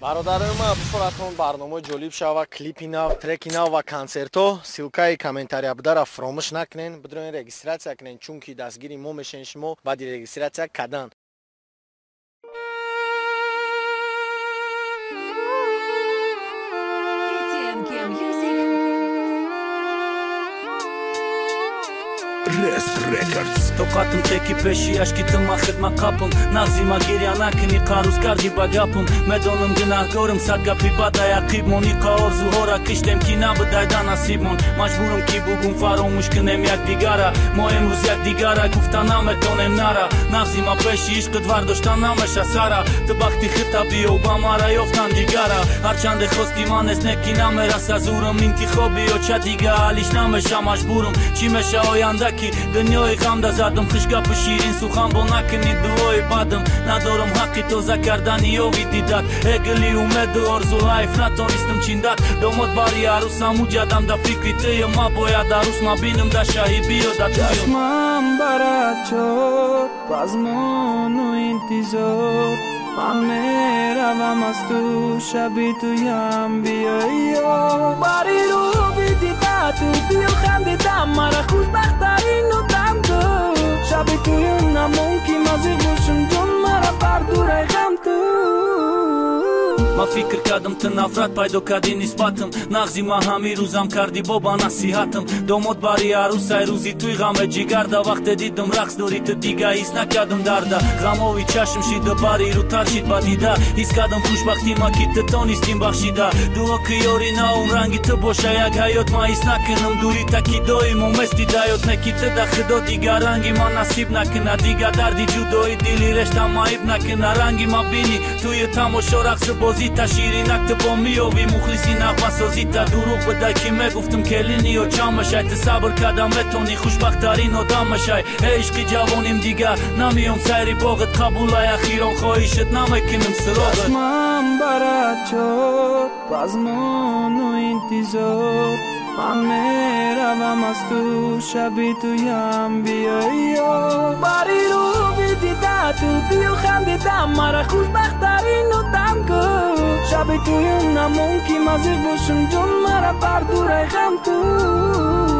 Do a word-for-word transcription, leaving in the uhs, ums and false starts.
бародароима бихӯратон барномаи ҷолиб шава клипи нав, треки нав ва консерто силкаи комментария бидара фаромӯш накунен, бидроен регистратсия кунен, чунки дастгири мо мешавен шумо баъди регистратсия кадан. Rest Records. Toqatim teki peşi aşkitim axidma qapım Nağzima geriya nakini qaruz kardi bagapım Medonim günahgorim sadgapi badaya qibmoni qaorzu hora kishtem ki nabidayda nasibmon Majburim ki bugun faromush kunem yak digara Mo emruz yak digara gufta nametonem nara Nağzima peşi ishqit vardostan namesha sara Ti bakti khitabi o bamara yoftan digara Harchande khosti manes neki namerasa zurim Intikhobi o cha diga alish namesha majburim Chi mesha oyandaki دنیای غم دا زدم خشگپ شیرین سخن با نکنی دعای بدم ندارم حقی تازه کردنی و دیدت اگلی اومد و آرزو لایف نتونستم چیندت داماد باری عروسم و جدم دا فکری تی ما باید عروس نبینم دا شهی بیا دا تویم چشمم برات شد بزمان و انتظار من میروم از تو شبی تویم بیایی باری رو بیدیدت تو بیو خندیدم مرا خوشبخترین و دم تو شبی تویم نمونکی مزیق باشم جون مرا بردوره غم تو ما فکر کردم تو نفرت پیدا کردی نسبتم نغزی ما همی روزم کردی بابا نصیحتم داماد باری عروسای روزی توی غم جگر دا وقت دیدم رقص داری تو دیگه ایست نکردم درده غماوی چشم شیده باری رو ترشید بدیده ایست کردم خوشبختی ما کی تو تانیستیم بخشیده دعا که یاری ناوم رنگی تو باشه یک حیات ما ایست نکنم دوری تکی دایم و مستی دیات نکی تو ده خدا دیگه رنگی ما نصیب نکنه دیگه دردی جدایی دیلی رشتم معیب نکنه رنگی ما بینی توی تماشا رقص بازی تشیری نکت با میاوی مخلصی نغمه سازی تا دروغ بدای که میگفتم کلینی و جامشای تو صبر کردم بتونی خوشبخترین آدمشای عشقی جوانیم دیگه نمیام سیری باغت قبولای اخیران خواهیشت نمیکنم سراغت چشمم برات شد بزمان و انتظار من میروم از تو شبی تویم بیایی باری رو بیدیده تو بیو خندیدم مرا خوشبخترین و دم کن شبی تویم نمونکی مزیق باشم جون مرا بردوره غم تو